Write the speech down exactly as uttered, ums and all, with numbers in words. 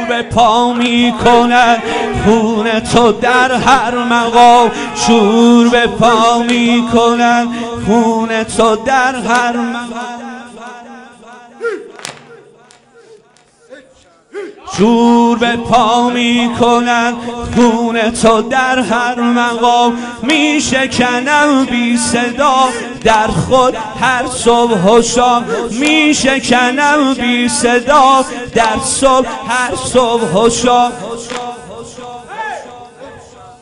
به پا میکنن خون تو در هر مقام، شور به پا میکنن خون تو در هر مقام، شور به پا میکنن خون تو در هر مقام. میشکنم بی صدا در خود هر صبح و شام، میشکنم بی صدا در صبح هر صبح و شام.